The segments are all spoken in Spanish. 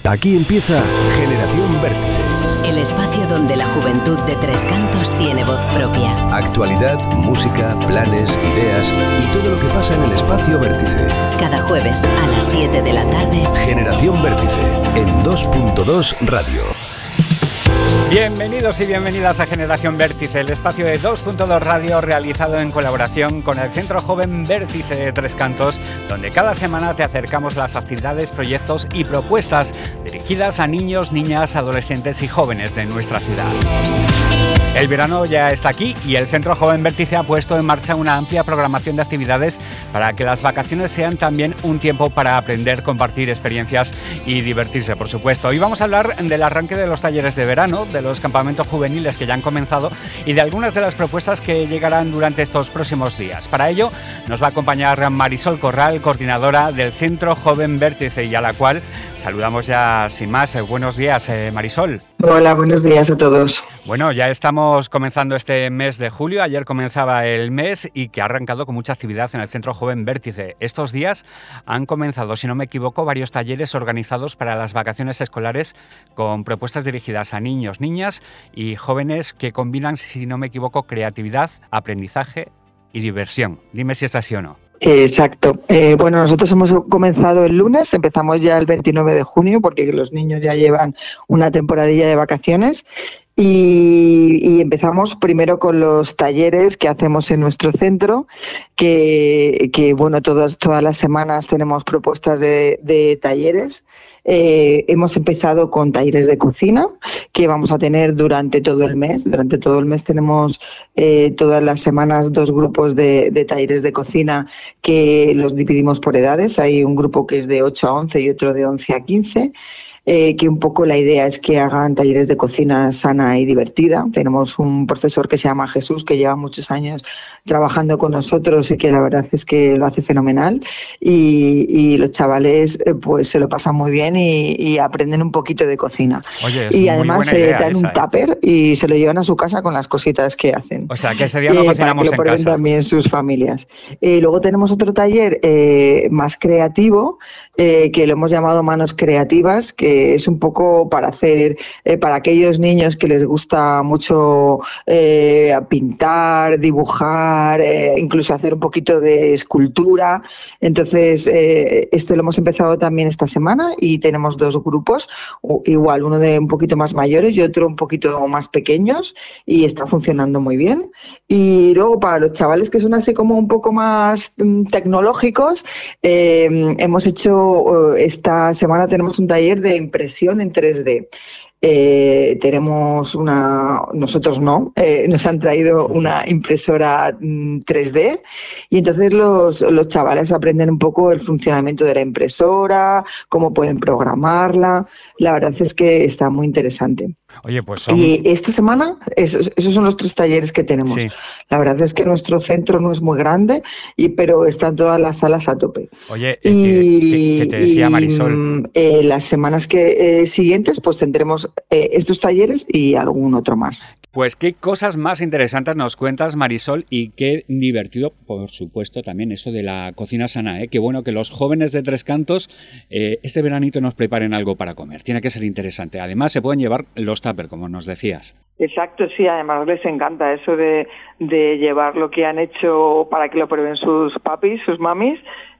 Aquí empieza Generación Vértice. El espacio donde la juventud de Tres Cantos tiene voz propia. Actualidad, música, planes, ideas y todo lo que pasa en el espacio Vértice. Cada jueves a las 7 de la tarde. Generación Vértice en 2.2 Radio. Bienvenidos y bienvenidas a Generación Vértice, el espacio de 2.2 Radio realizado en colaboración con el Centro Joven Vértice de Tres Cantos, donde cada semana te acercamos las actividades, proyectos y propuestas dirigidas a niños, niñas, adolescentes y jóvenes de nuestra ciudad. El verano ya está aquí y el Centro Joven Vértice ha puesto en marcha una amplia programación de actividades para que las vacaciones sean también un tiempo para aprender, compartir experiencias y divertirse, por supuesto. Hoy vamos a hablar del arranque de los talleres de verano, de los campamentos juveniles que ya han comenzado y de algunas de las propuestas que llegarán durante estos próximos días. Para ello nos va a acompañar Marisol Corral, coordinadora del Centro Joven Vértice, y a la cual saludamos ya sin más. Buenos días, Marisol. Hola, buenos días a todos. Bueno, ya estamos comenzando este mes de julio. Ayer comenzaba el mes y que ha arrancado con mucha actividad en el Centro Joven Vértice. Estos días han comenzado, si no me equivoco, varios talleres organizados para las vacaciones escolares con propuestas dirigidas a niños, niñas y jóvenes que combinan, si no me equivoco, creatividad, aprendizaje y diversión. Dime si es así o no. Exacto. Bueno, nosotros hemos comenzado el lunes, empezamos ya el 29 de junio porque los niños ya llevan una temporadilla de vacaciones. Y empezamos primero con los talleres que hacemos en nuestro centro, que bueno, todas las semanas tenemos propuestas de talleres. Hemos empezado con talleres de cocina que vamos a tener durante todo el mes. Durante todo el mes tenemos todas las semanas 2 grupos de talleres de cocina que los dividimos por edades. Hay un grupo que es de 8 a 11 y otro de 11 a 15. Que un poco la idea es que hagan talleres de cocina sana y divertida. Tenemos un profesor que se llama Jesús, que lleva muchos años trabajando con nosotros y que la verdad es que lo hace fenomenal. Y los chavales pues se lo pasan muy bien y aprenden un poquito de cocina. Oye, y además se traen un tupper y se lo llevan a su casa con las cositas que hacen. O sea, que ese día no cocinamos para que lo en casa. También sus familias. Luego tenemos otro taller más creativo, que lo hemos llamado Manos Creativas, que es un poco para hacer, para aquellos niños que les gusta mucho pintar, dibujar, incluso hacer un poquito de escultura. Entonces, este lo hemos empezado también esta semana y tenemos 2 grupos, igual uno de un poquito más mayores y otro un poquito más pequeños, y está funcionando muy bien. Y luego para los chavales que son así como un poco más tecnológicos, hemos hecho, esta semana tenemos un taller de impresión en 3D. Tenemos nosotros no, nos han traído una impresora 3D y entonces los chavales aprenden un poco el funcionamiento de la impresora, cómo pueden programarla. La verdad es que está muy interesante. Oye, pues Y esta semana, esos son los 3 talleres que tenemos. Sí. La verdad es que nuestro centro no es muy grande, pero están todas las salas a tope. Oye, ¿qué te decía Marisol? Las semanas siguientes pues tendremos estos talleres y algún otro más. Pues qué cosas más interesantes nos cuentas, Marisol, y qué divertido, por supuesto, también eso de la cocina sana, ¿eh? Qué bueno que los jóvenes de Tres Cantos este veranito nos preparen algo para comer. Tiene que ser interesante. Además, se pueden llevar los tupper, como nos decías. Exacto, sí, además les encanta eso de llevar lo que han hecho para que lo prueben sus papis, sus mamis,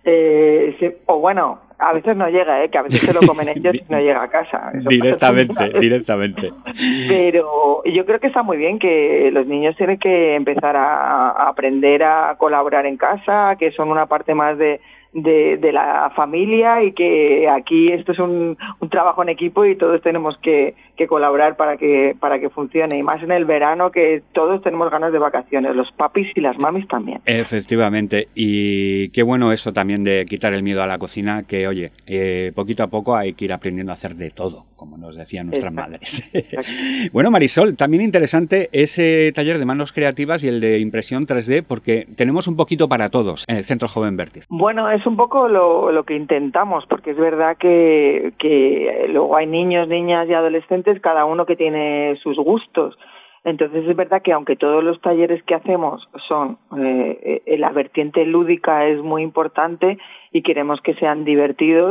o bueno, a veces no llega, que a veces se lo comen ellos y no llega a casa. Eso directamente. Pero yo creo que está muy bien que los niños tienen que empezar a aprender a colaborar en casa, que son una parte más de la familia y que aquí esto es un trabajo en equipo y todos tenemos que colaborar para que funcione, y más en el verano que todos tenemos ganas de vacaciones, los papis y las mamis también. Efectivamente, y qué bueno eso también de quitar el miedo a la cocina, que oye, poquito a poco hay que ir aprendiendo a hacer de todo, como nos decían nuestras madres. Bueno, Marisol, también interesante ese taller de manos creativas y el de impresión 3D, porque tenemos un poquito para todos en el Centro Joven Vértice. Bueno, es un poco lo que intentamos, porque es verdad que luego hay niños, niñas y adolescentes, cada uno que tiene sus gustos. Entonces es verdad que aunque todos los talleres que hacemos son, la vertiente lúdica es muy importante y queremos que sean divertidos,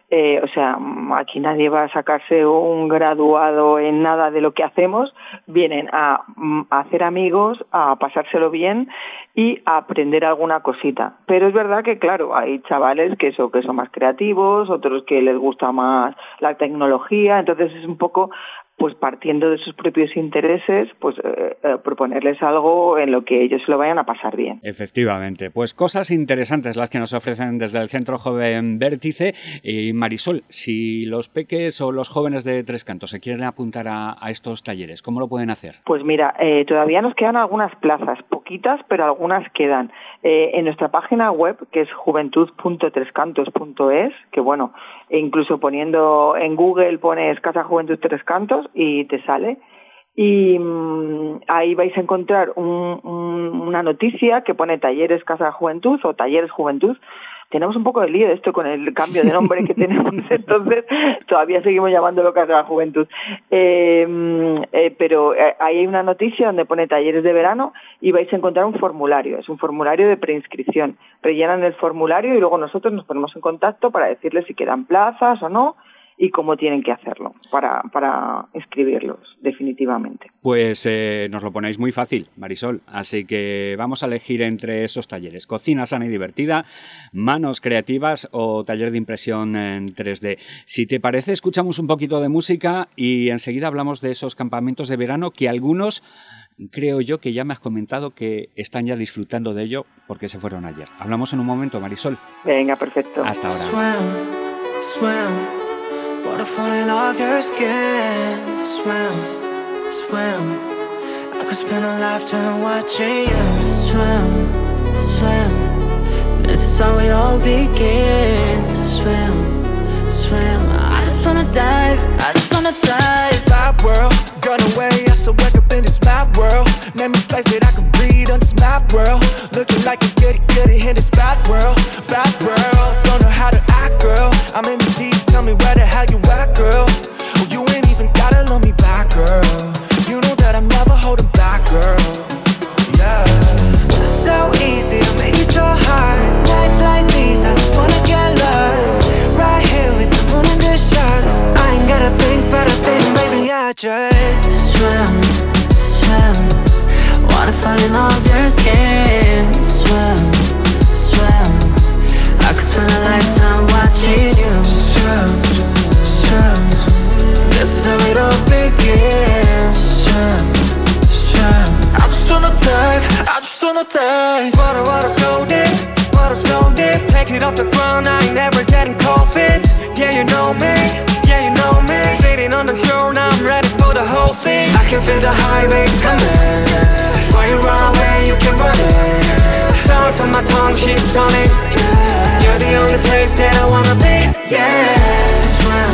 O sea, aquí nadie va a sacarse un graduado en nada de lo que hacemos. Vienen a hacer amigos, a pasárselo bien y a aprender alguna cosita. Pero es verdad que, claro, hay chavales que son más creativos, otros que les gusta más la tecnología, entonces es un poco, pues partiendo de sus propios intereses, pues proponerles algo en lo que ellos se lo vayan a pasar bien. Efectivamente, pues cosas interesantes las que nos ofrecen desde el Centro Joven Vértice. Y Marisol, si los peques o los jóvenes de Tres Cantos se quieren apuntar a estos talleres, ¿cómo lo pueden hacer? Pues mira, todavía nos quedan algunas plazas, poquitas, pero algunas quedan. En nuestra página web, que es juventud.trescantos.es, que bueno, incluso poniendo en Google pones Casa Juventud Tres Cantos y te sale. Y ahí vais a encontrar una noticia que pone Talleres Casa Juventud o Talleres Juventud. Tenemos un poco de lío de esto con el cambio de nombre que tenemos, entonces todavía seguimos llamándolo Casa Juventud. Pero ahí hay una noticia donde pone Talleres de Verano y vais a encontrar un formulario. Es un formulario de preinscripción. Rellenan el formulario y luego nosotros nos ponemos en contacto para decirles si quedan plazas o no y cómo tienen que hacerlo para inscribirlos definitivamente. Pues nos lo ponéis muy fácil, Marisol, así que vamos a elegir entre esos talleres: cocina sana y divertida, manos creativas o taller de impresión en 3D. Si te parece, escuchamos un poquito de música y enseguida hablamos de esos campamentos de verano que algunos, creo yo, que ya me has comentado que están ya disfrutando de ello porque se fueron ayer. Hablamos en un momento, Marisol. Venga, perfecto. Hasta ahora. Swim. Water falling off your skin. Swim, swim. I could spend a lifetime watching you swim, swim. This is how it all begins. Swim, swim. I just wanna dive, I just wanna dive. Bad world, gone away, I still wake up in this mad world. Name a place that I can breathe on this mad world. Looking like a goody in this bad world. Bad world, don't know how to act, girl. I'm in the deep, tell me where the hell you at, girl. Oh, you ain't even gotta love me back, girl. You know that I'm never holding back, girl. Yeah. It's so easy to make it so hard. Nights like these, I just wanna get lost. Right here with the moon and the stars. I ain't gotta think, but I think maybe I just swim, swim. Wanna fall in love your skin. Swim, swim. I could spend a lifetime watching you swim, swim. This is how it all begins. Swim, swim. I just wanna dive, I just wanna dive. Water so deep, water so deep. Take it off the ground, I ain't never getting cold feet. Yeah, you know me, yeah, you know me. Sitting on the shore, now I'm ready for the whole thing. I can feel the high waves coming. Why you run away, you can run it. Sound on my tongue, she's stunning. You're the only place that I wanna be. Yeah. Swim,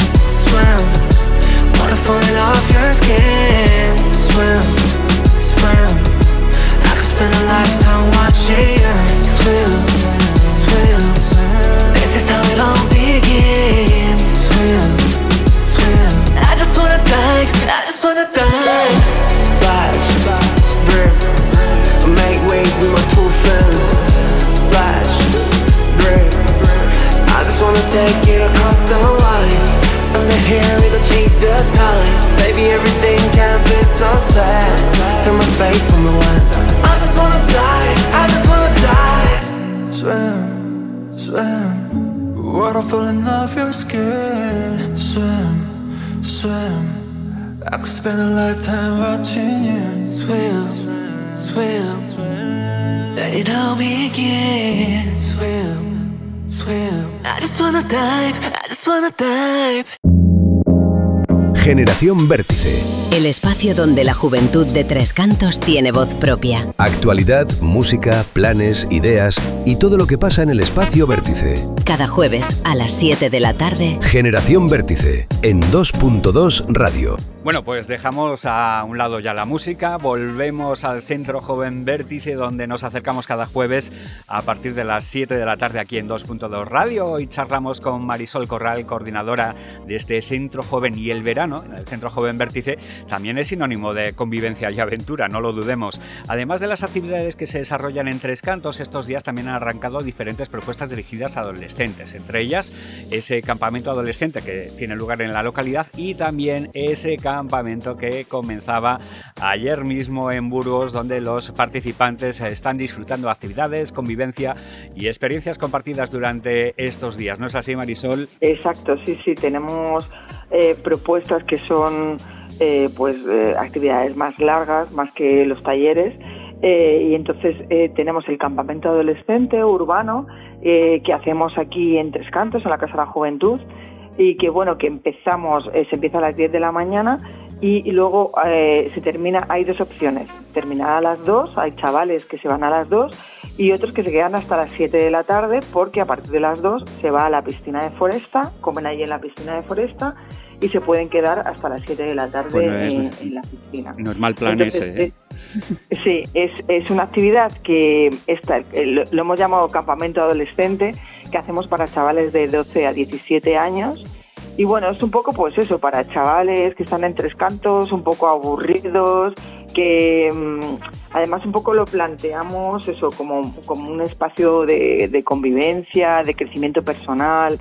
swim. Water falling off your skin. Swim, swim. I could spend a lifetime watching you swim, swim. This is how it all begins. Swim, swim. I just wanna dive, I just wanna dive. Splash, splash, river. Make waves with my two friends. Splash, river. I just wanna take it across the line. Under here we gon' chase the time. Baby, everything can be so sad. Turn my face from the west. I just wanna dive, I just wanna dive. Swim, swim. Water falling off your skin. Swim, swim. I could spend a lifetime watching you swim, swim, swim. Let it all begin. Swim, swim. I just wanna dive, I just wanna dive. Generación Vértice. El espacio donde la juventud de Tres Cantos tiene voz propia. Actualidad, música, planes, ideas y todo lo que pasa en el espacio Vértice. Cada jueves a las 7 de la tarde. Generación Vértice en 2.2 Radio. Bueno, pues dejamos a un lado ya la música, volvemos al Centro Joven Vértice, donde nos acercamos cada jueves a partir de las 7 de la tarde aquí en 2.2 Radio, y charlamos con Marisol Corral, coordinadora de este Centro Joven. Y el verano en el Centro Joven Vértice también es sinónimo de convivencia y aventura, no lo dudemos. Además de las actividades que se desarrollan en Tres Cantos, estos días también han arrancado diferentes propuestas dirigidas a adolescentes, entre ellas ese campamento adolescente que tiene lugar en la localidad y también ese campamento que comenzaba ayer mismo en Burgos, donde los participantes están disfrutando de actividades, convivencia y experiencias compartidas durante estos días. ¿No es así, Marisol? Exacto, sí, tenemos propuestas que son actividades más largas, más que los talleres, y entonces tenemos el campamento adolescente urbano que hacemos aquí en Tres Cantos, en la Casa de la Juventud, y que se empieza a las 10 de la mañana y luego se termina. Hay dos opciones: terminar a las 2, hay chavales que se van a las 2 y otros que se quedan hasta las 7 de la tarde, porque a partir de las 2 se va a la piscina de Foresta, comen allí en la piscina de Foresta y se pueden quedar hasta las 7 de la tarde en la piscina. No es mal plan. Entonces, ese, Sí, es una actividad que lo hemos llamado campamento adolescente, que hacemos para chavales de 12 a 17 años. Y bueno, es un poco pues eso, para chavales que están en Tres Cantos, un poco aburridos, que además un poco lo planteamos eso como un espacio de convivencia, de crecimiento personal.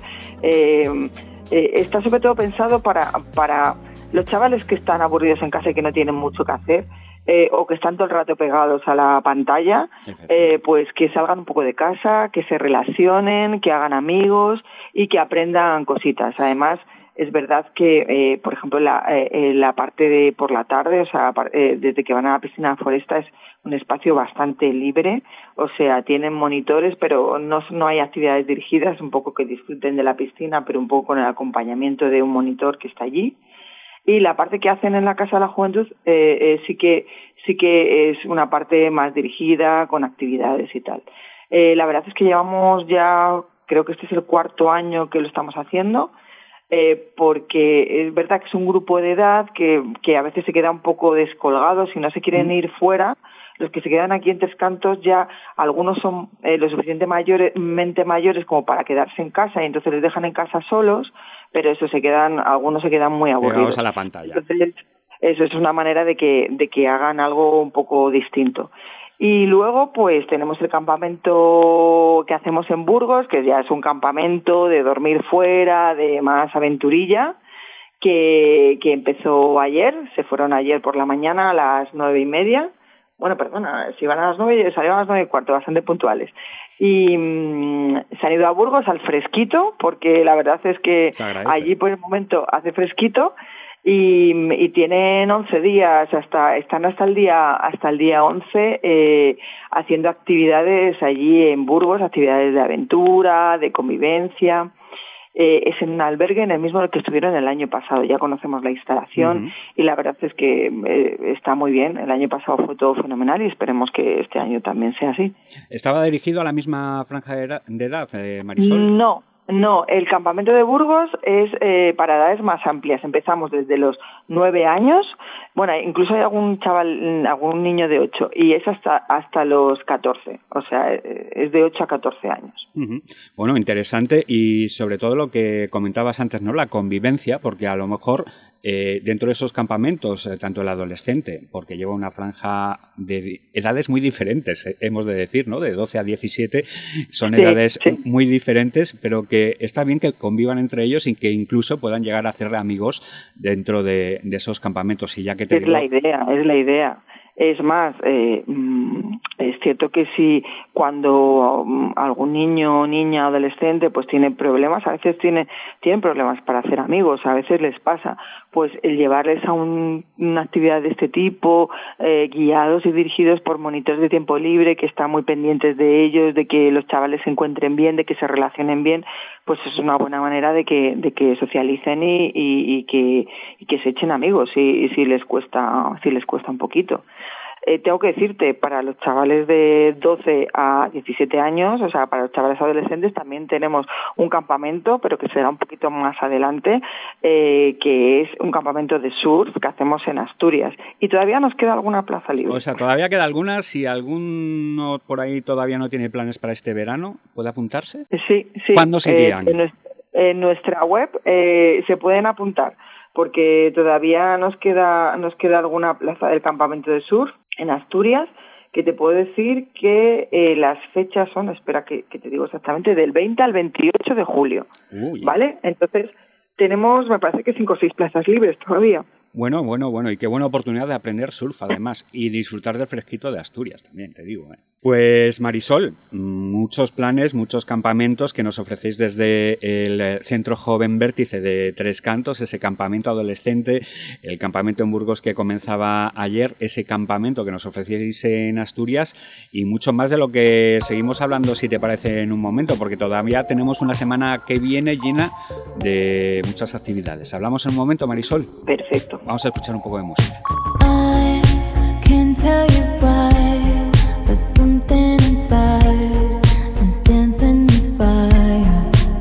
Está sobre todo pensado para los chavales que están aburridos en casa y que no tienen mucho que hacer, o que están todo el rato pegados a la pantalla, pues que salgan un poco de casa, que se relacionen, que hagan amigos y que aprendan cositas. Además, es verdad que, por ejemplo, la parte de por la tarde, o sea, desde que van a la piscina de Foresta, es un espacio bastante libre, o sea, tienen monitores, pero no hay actividades dirigidas, un poco que disfruten de la piscina, pero un poco con el acompañamiento de un monitor que está allí. Y la parte que hacen en la Casa de la Juventud sí que es una parte más dirigida, con actividades y tal. La verdad es que llevamos ya, creo que este es el 4º año que lo estamos haciendo, porque es verdad que es un grupo de edad que a veces se queda un poco descolgado, si no se quieren ir fuera. Los que se quedan aquí en Tres Cantos, ya algunos son lo suficientemente mayores como para quedarse en casa, y entonces les dejan en casa solos, pero algunos se quedan muy aburridos. Pegados a la pantalla. Entonces, eso es una manera de que hagan algo un poco distinto. Y luego pues tenemos el campamento que hacemos en Burgos, que ya es un campamento de dormir fuera, de más aventurilla, que empezó ayer. Se fueron ayer por la mañana a las 9:30. Bueno, perdona, si van a las 9, salieron a las 9:15, bastante puntuales. Y se han ido a Burgos al fresquito, porque la verdad es que allí por el momento hace fresquito, y tienen 11 días, están hasta el día 11 haciendo actividades allí en Burgos, actividades de aventura, de convivencia. Es en un albergue, en el mismo en el que estuvieron el año pasado. Ya conocemos la instalación y la verdad es que está muy bien. El año pasado fue todo fenomenal y esperemos que este año también sea así. ¿Estaba dirigido a la misma franja de edad, Marisol? No, el campamento de Burgos es para edades más amplias. Empezamos desde los 9 años, bueno, incluso hay algún niño de 8, y es hasta los 14, o sea, es de 8 a 14 años. Bueno, interesante, y sobre todo lo que comentabas antes, ¿no? La convivencia, porque a lo mejor dentro de esos campamentos, tanto el adolescente, porque lleva una franja de edades muy diferentes, hemos de decir, ¿no? De 12 a 17, son edades muy diferentes, pero que está bien que convivan entre ellos y que incluso puedan llegar a hacer amigos dentro de esos campamentos. Y ya que te digo... Es la idea. Es más, es cierto que si cuando algún niño o niña adolescente pues tiene problemas, a veces tienen problemas para hacer amigos, a veces les pasa, pues el llevarles a una actividad de este tipo, guiados y dirigidos por monitores de tiempo libre que están muy pendientes de ellos, de que los chavales se encuentren bien, de que se relacionen bien, pues es una buena manera de que socialicen y que se echen amigos si les cuesta un poquito. tengo que decirte, para los chavales de 12 a 17 años, o sea, para los chavales adolescentes, también tenemos un campamento, pero que será un poquito más adelante, que es un campamento de surf que hacemos en Asturias. Y todavía nos queda alguna plaza libre. O sea, todavía queda alguna. Si alguno por ahí todavía no tiene planes para este verano, ¿puede apuntarse? Sí. ¿Cuándo se irían? En nuestra web se pueden apuntar, porque todavía nos queda alguna plaza del campamento de surf en Asturias, que te puedo decir que las fechas son, espera que te digo exactamente, del 20 al 28 de julio. ¿Vale? Entonces tenemos, me parece que 5 o 6 plazas libres todavía. Bueno, y qué buena oportunidad de aprender surf, además, y disfrutar del fresquito de Asturias también, te digo. Pues Marisol, muchos planes, muchos campamentos que nos ofrecéis desde el Centro Joven Vértice de Tres Cantos, ese campamento adolescente, el campamento en Burgos que comenzaba ayer, ese campamento que nos ofrecéis en Asturias y mucho más de lo que seguimos hablando, si te parece, en un momento, porque todavía tenemos una semana que viene llena de muchas actividades. ¿Hablamos en un momento, Marisol? Perfecto. Vamos a escuchar un poco de música. I can't tell you why, but something inside is dancing with fire.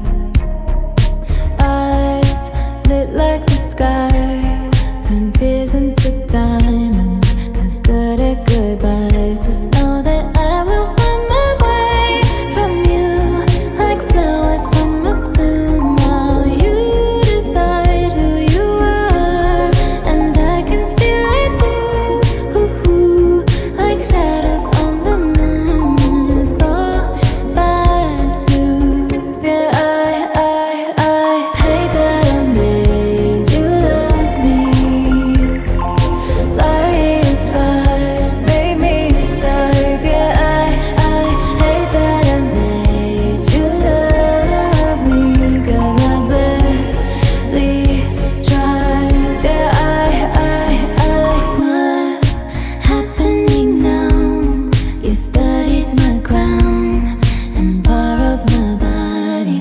Eyes lit like the sky, turn tears into diamonds. They're good at goodbyes. Just know that I will find my way from you, like flowers from a tomb. While you decide who you are, and I can see right through, like shadows on the moon. And it's all bad news. Yeah, I hate that I made you love me. Sorry if I made me a type. Yeah, I hate that I made you love me, 'cause I barely tried. Yeah, what's happening now? You studied my crown and borrowed my body.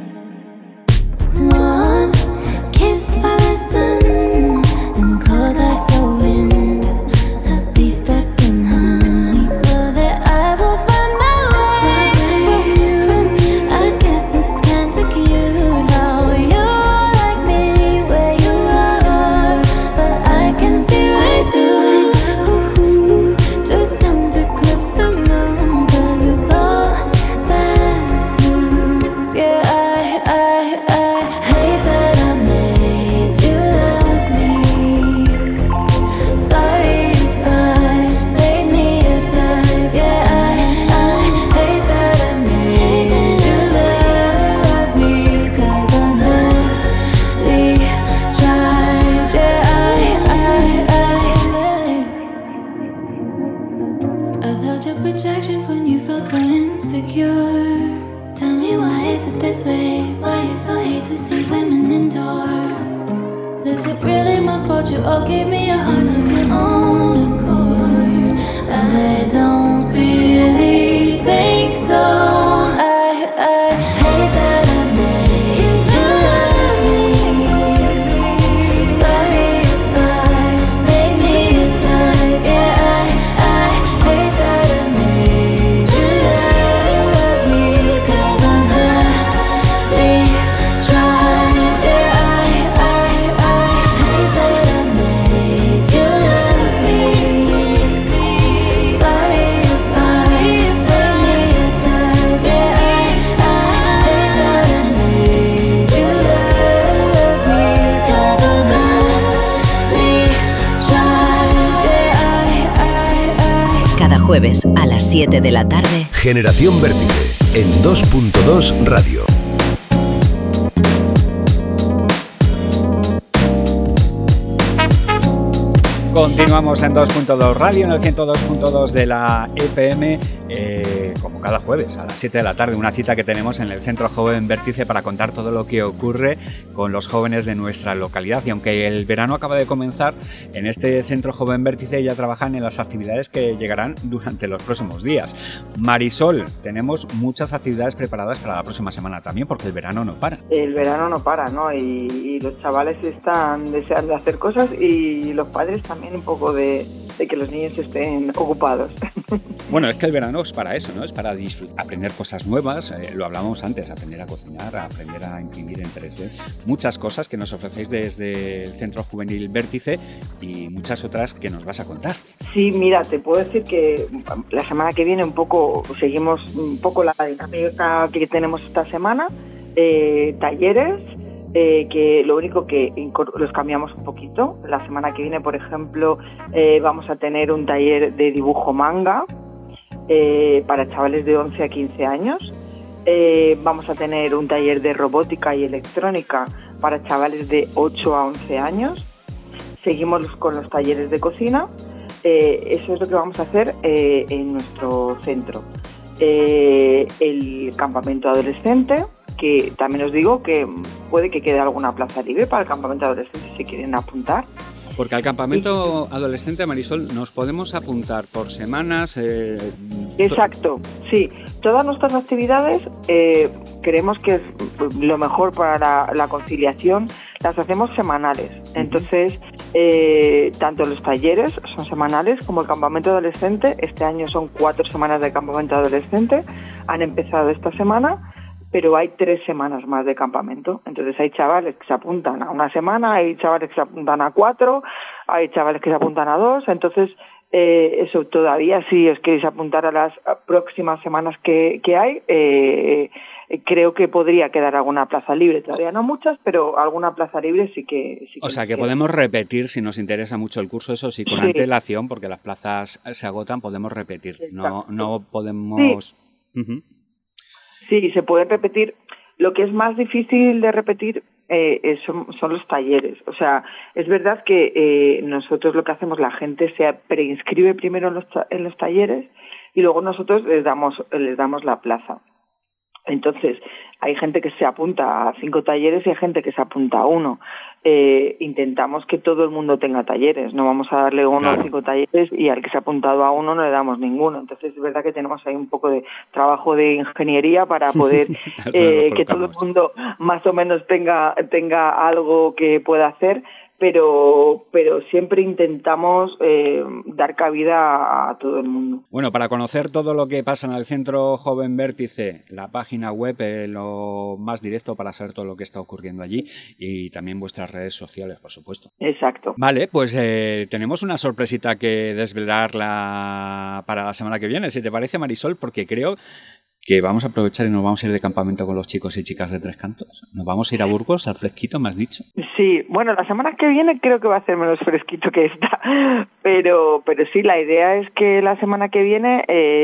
Warm, kissed by the sun and cold like the wind. I'd be stuck in honey. Know that I will find my way from you. I guess it's kinda cute how you're like me where you are, but I can see right through. Just don't eclipse the moon, 'cause it's all bad news. Yeah, I hate that I made you love me. Sorry if I made me a type. Yeah, I hate that I made you love me, 'cause I barely tried. I've held your projections when you felt so insecure. Tell me, why is it this way? Why you so hate to see women endure? Is it really my fault you all gave me a heart of your own accord? I don't really think so. I hate that I made you love me. Sorry if I made me a type. Yeah, I hate that I made you love me, 'cause I barely tried. Yeah, I hate that I made you love me. Sorry if I made me a type. Yeah, I hate that I made you love me, 'cause I barely tried. Yeah, Cada jueves a las 7 de la tarde, Generación Vértice en 2.2 Radio. Continuamos en 2.2 Radio, en el 102.2 de la FM, como cada jueves a las 7 de la tarde, una cita que tenemos en el Centro Joven Vértice para contar todo lo que ocurre con los jóvenes de nuestra localidad. Y aunque el verano acaba de comenzar, en este Centro Joven Vértice ya trabajan en las actividades que llegarán durante los próximos días. Marisol, tenemos muchas actividades preparadas para la próxima semana también, porque el verano no para. El verano no para, ¿no? Y los chavales están deseando hacer cosas, y los padres también un poco de de que los niños estén ocupados. Bueno, es que el verano es para eso, ¿no? Es para aprender cosas nuevas, lo hablábamos antes, aprender a cocinar, aprender a imprimir en 3D, muchas cosas que nos ofrecéis desde el Centro Juvenil Vértice y muchas otras que nos vas a contar. Sí, mira, te puedo decir que la semana que viene seguimos un poco la dinámica que tenemos esta semana, talleres, que lo único que los cambiamos un poquito. La semana que viene, por ejemplo, vamos a tener un taller de dibujo manga para chavales de 11 a 15 años. Vamos a tener un taller de robótica y electrónica para chavales de 8 a 11 años. Seguimos con los talleres de cocina. Eso es lo que vamos a hacer en nuestro centro. El campamento adolescente, que también os digo que puede que quede alguna plaza libre para el campamento adolescente si quieren apuntar. Porque al campamento adolescente, Marisol, nos podemos apuntar por semanas. Exacto, sí. Todas nuestras actividades creemos que es lo mejor para la conciliación, las hacemos semanales. Entonces, tanto los talleres son semanales como el campamento adolescente. Este año son 4 semanas de campamento adolescente. Han empezado esta semana, pero hay 3 semanas más de campamento. Entonces hay chavales que se apuntan a una semana, hay chavales que se apuntan a 4, hay chavales que se apuntan a 2. Entonces, eso todavía, si os queréis apuntar a las próximas semanas que hay, creo que podría quedar alguna plaza libre. Todavía no muchas, pero alguna plaza libre sí que o sea, que podemos repetir si nos interesa mucho el curso, eso sí, con antelación, porque las plazas se agotan, podemos repetir. No podemos... Sí. Sí, se pueden repetir. Lo que es más difícil de repetir son los talleres. O sea, es verdad que nosotros lo que hacemos, la gente se preinscribe primero en los talleres y luego nosotros les damos la plaza. Entonces, hay gente que se apunta a 5 talleres y hay gente que se apunta a 1. Intentamos que todo el mundo tenga talleres, no vamos a darle 1 o 5 talleres y al que se ha apuntado a 1 no le damos ninguno. Entonces es verdad que tenemos ahí un poco de trabajo de ingeniería para poder que todo el mundo más o menos tenga algo que pueda hacer, pero siempre intentamos dar cabida a todo el mundo. Bueno, para conocer todo lo que pasa en el Centro Joven Vértice, la página web, lo más directo para saber todo lo que está ocurriendo allí y también vuestras redes sociales, por supuesto. Exacto. Vale, pues tenemos una sorpresita que desvelar para la semana que viene, si te parece, Marisol, porque creo que vamos a aprovechar y nos vamos a ir de campamento con los chicos y chicas de Tres Cantos. Nos vamos a ir a Burgos, al fresquito, ¿me has dicho? Sí, bueno, la semana que viene creo que va a ser menos fresquito que esta, pero sí, la idea es que la semana que viene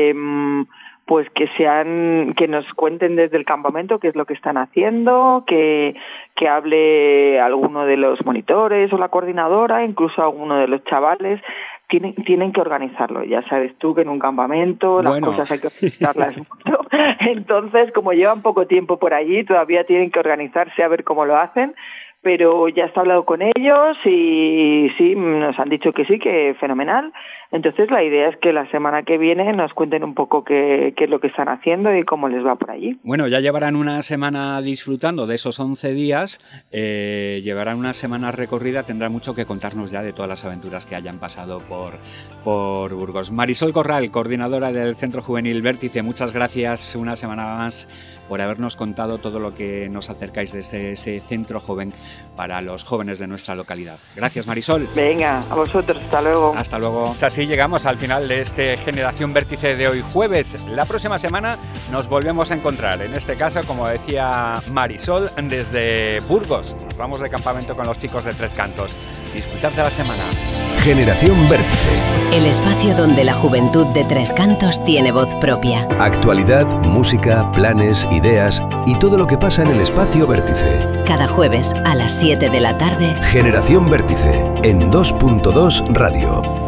pues que nos cuenten desde el campamento qué es lo que están haciendo, que hable alguno de los monitores o la coordinadora, incluso alguno de los chavales. Tienen que organizarlo. Ya sabes tú que en un campamento las cosas hay que organizarlas mucho. Entonces, como llevan poco tiempo por allí, todavía tienen que organizarse a ver cómo lo hacen. Pero ya está hablado con ellos y sí, nos han dicho que sí, que fenomenal. Entonces la idea es que la semana que viene nos cuenten un poco qué es lo que están haciendo y cómo les va por allí. Bueno, ya llevarán una semana disfrutando de esos 11 días, llevarán una semana recorrida, tendrán mucho que contarnos ya de todas las aventuras que hayan pasado por Burgos. Marisol Corral, coordinadora del Centro Juvenil Vértice, muchas gracias una semana más por habernos contado todo lo que nos acercáis desde ese centro joven para los jóvenes de nuestra localidad. Gracias, Marisol. Venga, a vosotros, hasta luego. Hasta luego. Así llegamos al final de este Generación Vértice de hoy jueves. La próxima semana nos volvemos a encontrar, en este caso, como decía Marisol, desde Burgos. Nos vamos de campamento con los chicos de Tres Cantos. Disfrutad de la semana. Generación Vértice. El espacio donde la juventud de Tres Cantos tiene voz propia. Actualidad, música, planes, ideas y todo lo que pasa en el espacio Vértice. Cada jueves a las 7 de la tarde. Generación Vértice en 2.2 Radio.